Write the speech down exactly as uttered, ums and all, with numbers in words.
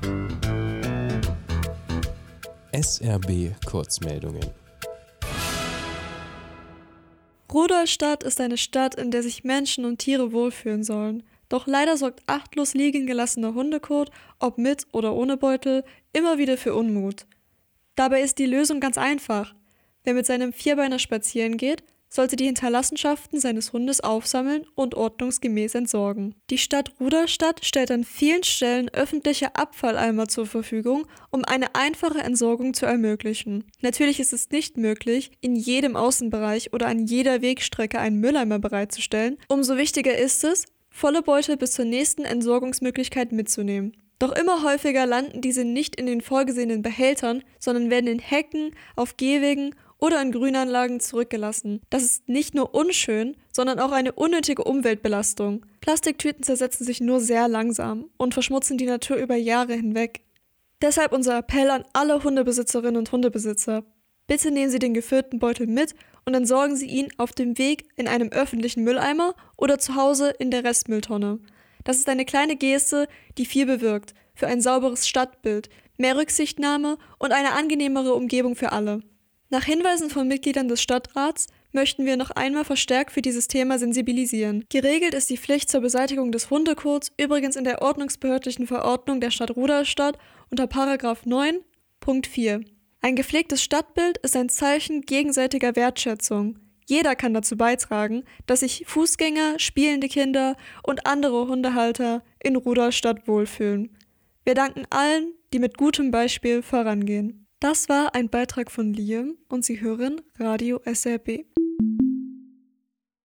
S R B Kurzmeldungen. Rudolstadt ist eine Stadt, in der sich Menschen und Tiere wohlfühlen sollen. Doch leider sorgt achtlos liegen gelassener Hundekot, ob mit oder ohne Beutel, immer wieder für Unmut. Dabei ist die Lösung ganz einfach. Wer mit seinem Vierbeiner spazieren geht, sollte die Hinterlassenschaften seines Hundes aufsammeln und ordnungsgemäß entsorgen. Die Stadt Rudolstadt stellt an vielen Stellen öffentliche Abfalleimer zur Verfügung, um eine einfache Entsorgung zu ermöglichen. Natürlich ist es nicht möglich, in jedem Außenbereich oder an jeder Wegstrecke einen Mülleimer bereitzustellen. Umso wichtiger ist es, volle Beutel bis zur nächsten Entsorgungsmöglichkeit mitzunehmen. Doch immer häufiger landen diese nicht in den vorgesehenen Behältern, sondern werden in Hecken, auf Gehwegen oder in Grünanlagen zurückgelassen. Das ist nicht nur unschön, sondern auch eine unnötige Umweltbelastung. Plastiktüten zersetzen sich nur sehr langsam und verschmutzen die Natur über Jahre hinweg. Deshalb unser Appell an alle Hundebesitzerinnen und Hundebesitzer. Bitte nehmen Sie den gefüllten Beutel mit und entsorgen Sie ihn auf dem Weg in einem öffentlichen Mülleimer oder zu Hause in der Restmülltonne. Das ist eine kleine Geste, die viel bewirkt, für ein sauberes Stadtbild, mehr Rücksichtnahme und eine angenehmere Umgebung für alle. Nach Hinweisen von Mitgliedern des Stadtrats möchten wir noch einmal verstärkt für dieses Thema sensibilisieren. Geregelt ist die Pflicht zur Beseitigung des Hundekots übrigens in der ordnungsbehördlichen Verordnung der Stadt Rudolstadt unter Paragraph neun Punkt vier. Ein gepflegtes Stadtbild ist ein Zeichen gegenseitiger Wertschätzung. Jeder kann dazu beitragen, dass sich Fußgänger, spielende Kinder und andere Hundehalter in Rudolstadt wohlfühlen. Wir danken allen, die mit gutem Beispiel vorangehen. Das war ein Beitrag von Liam und Sie hören Radio S R B.